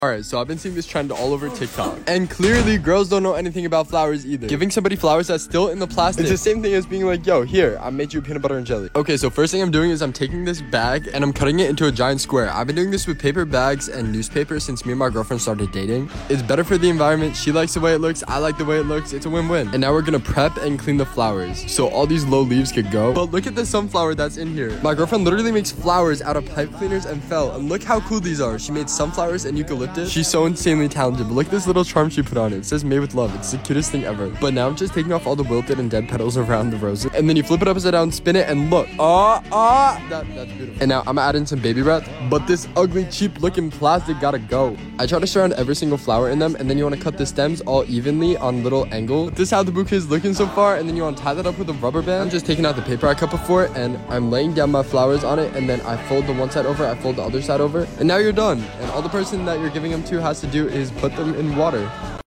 Alright, so I've been seeing this trend all over TikTok. And clearly, girls don't know anything about flowers either. Giving somebody flowers that's still in the plastic. It's the same thing as being like, yo, here, I made you peanut butter and jelly. Okay, so first thing I'm doing is I'm taking this bag and I'm cutting it into a giant square. I've been doing this with paper bags and newspaper since me and my girlfriend started dating. It's better for the environment. She likes the way it looks. I like the way it looks. It's a win-win. And now we're gonna prep and clean the flowers, so all these low leaves could go. But look at the sunflower that's in here. My girlfriend literally makes flowers out of pipe cleaners and fell. And look how cool these are. She made sunflowers and eucalyptus. She's so insanely talented, but look at this little charm she put on it. It says made with love. It's the cutest thing ever. But now I'm just taking off all the wilted and dead petals around the roses, and then you flip it upside down, spin it, and look, that's beautiful. And now I'm gonna add in some baby breath, but this ugly cheap looking plastic gotta go. I try to surround every single flower in them, and then you want to cut the stems all evenly on little angle. This is how the bouquet is looking so far, and then you want to tie that up with a rubber band. I'm just taking out the paper I cut before, and I'm laying down my flowers on it, and then I fold the one side over, I fold the other side over, and now you're done. And all the person that you're giving them to has to do is put them in water.